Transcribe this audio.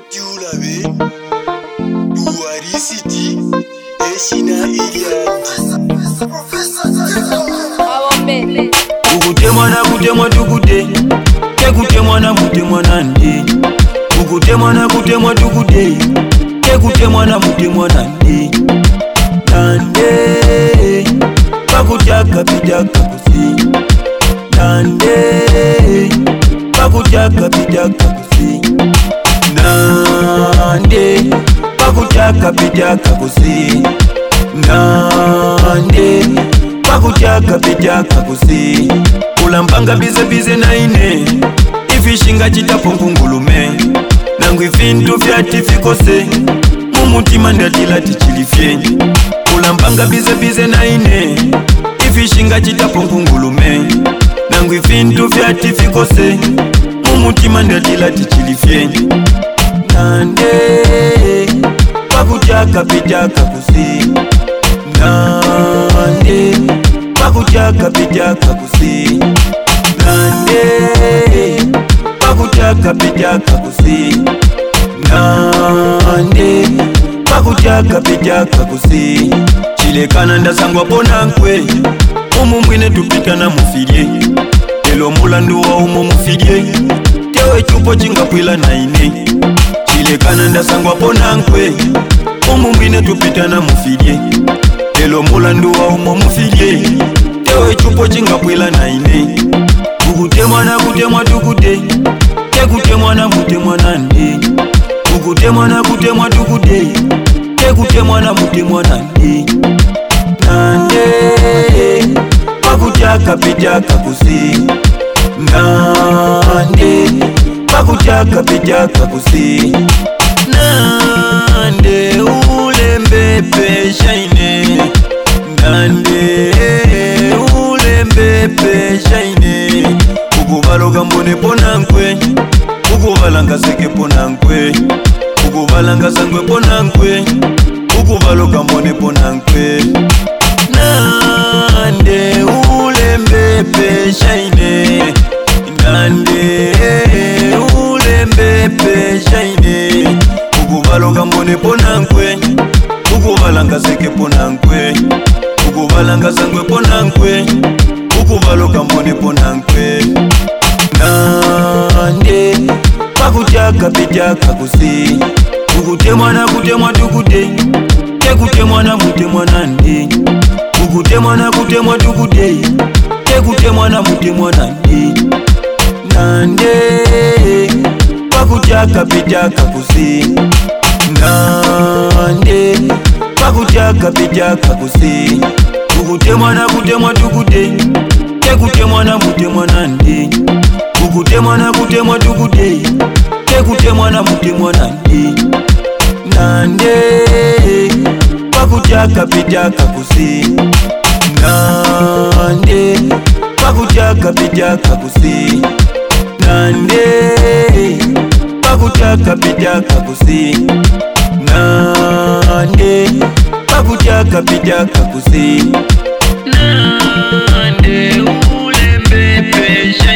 Tiulabe, Uarisiti, Eshina Iliandi. Ukutemwa na kutemwa tukute, kekutemwa na mutemwa nande. Ukutemwa na kutemwa tukute, kekutemwa na mutemwa nande. Nande, pakutaka pitaka kusi. Nande, pakutaka pitaka kusi. Nande, pakutaka pitaka kusi. Nande, pakutaka pitaka kusi. Ulambanga bize na ine, ifishinga chitapo ngungulume. Nangu ifintu vyati fikose, mumutima ndatila tichilifye. Ulambanga bize na ine, ifishinga chitapo ngungulume. Nangu ifintu vyati fikose, mumutima ndatila tichilifye. Nande, pakutaka pitaka kusi. Nande, pakutaka pitaka kusi. Nande, pakutaka pitaka kusi. Nande, pakutaka pitaka kusi. Chilekana ndasangwa ponankwe, mwine tupita na mufidye. Elo mulandu wa mufidye, tewe chupo chingapwila na ine. Chilekana ndasangwa ponankwe, mwine tupita na mufidye. Elo mulandu wa mufidye, tewe chupo chingapwila na ine. Ukutemwa na kutemwa tukute, kekutemwa na mutemwa nande. Ukutemwa na kutemwa tukute, kekutemwa na mutemwa nande. Nande, pakutaka pitaka kusi. Nande, pakutaka pitaka kusi. Nande, ulembe shaine. Nande, ulembe shaine. Ukubaloga mbone ponankwe, ukubalanga seke ponankwe. Ukubalanga sangwe ponankwe, ukubaloga mbone ponankwe. Nande, ulembe shaine. Nande, ulembe shaine. Ukubaloga mbone ponankwe, ukubalanga seke ponankwe. Ukubalanga sangwe ponankwe, ukubaloga mbone ponankwe. Nande, pakutaka pitaka kusi. Ukutemwa na kutemwa tukute, kekutemwa na mutemwa nande. Ukutemwa na kutemwa tukute, kekutemwa na mutemwa nande. Nande, pakutaka pitaka kusi. Nande, pakutaka pitaka kusi. Ukutemwa na kutemwa tukute, kekutemwa na mutemwa nande. Ukutemwa na kutemwa tukute, kekutemwa na mutemwa nande. Nande, pakutaka pitaka kusi. Nande, pakutaka pitaka kusi. Nande, pakutaka pitaka kusi. Nande, pakutaka pitaka kusi. Nande, ulembe pesha.